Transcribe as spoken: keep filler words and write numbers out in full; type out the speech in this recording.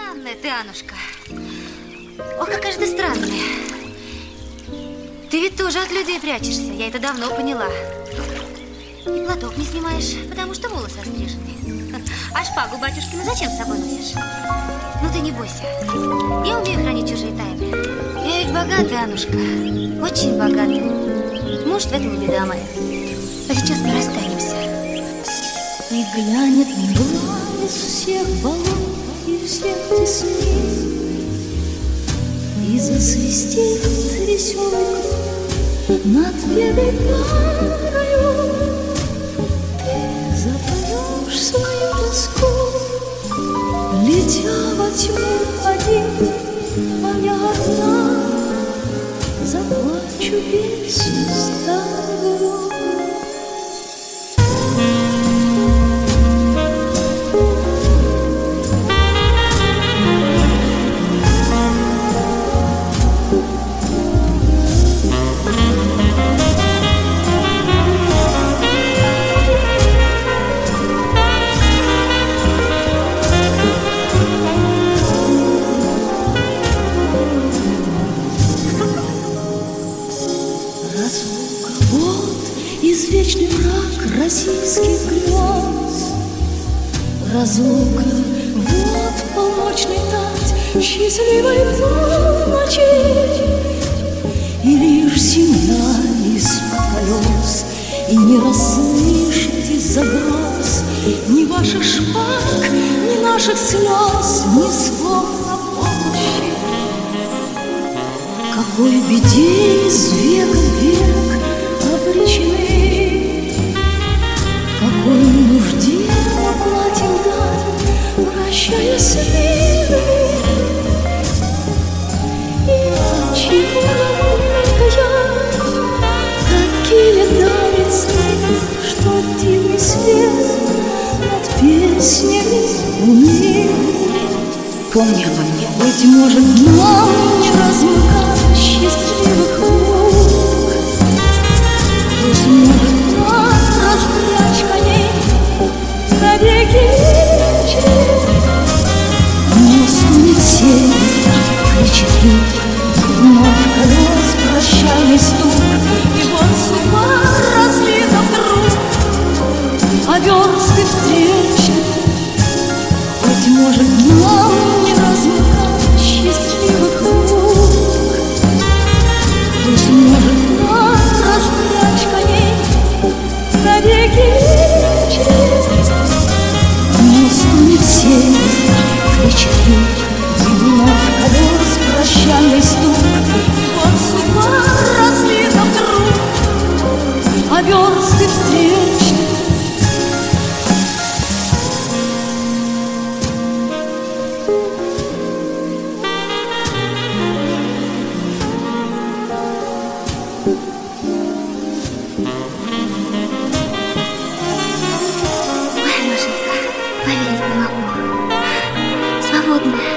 Странная ты, Аннушка. Ох, какая же ты странная. Ты ведь тоже от людей прячешься, я это давно поняла. И платок не снимаешь, потому что волосы острижены. А шпагу батюшкину зачем с собой носишь? Ну ты не бойся, я умею хранить чужие тайны. Я ведь богатый, Аннушка, очень богатый. Может, в этом и беда моя. А сейчас мы расстанемся. И глянет мгла из всех болот и всех тесней, и засвистит веселый круг над бедой парою. Ты запоешь свою тоску, летя во тьму один, а я одна заплачу песню старую. Извечный мрак российских грез, разлука, вот полночный тать счастливой полночи, и лишь земля из-под колес, и не расслышать из-за гроз ни ваших шпаг, ни наших слез, ни слов о помощи. Какой беде из века в век обречены, какой нужде мы платим дань, прощаясь с миром. И почему нам такие дарит свет, что дивный свет над песнями умеет? Помни обо мне, быть может, нам не размыкать счастливых рук. Быть может, нам распрячь коней на береге речи. Но стонет север, кричит юг, вновь колес прощальный стук, и вот судьба разлита вдруг, а версты встречи. Быть может, нам не размыкать счастливых рук. Быть может, нам распрячь коней на береге речи. Но стонет север, кричит юг, и вновь колес прощальный стук, и вот судьба разлита вдруг, а версты встречи. Ой, Машенька, поверить не могу. Свободная.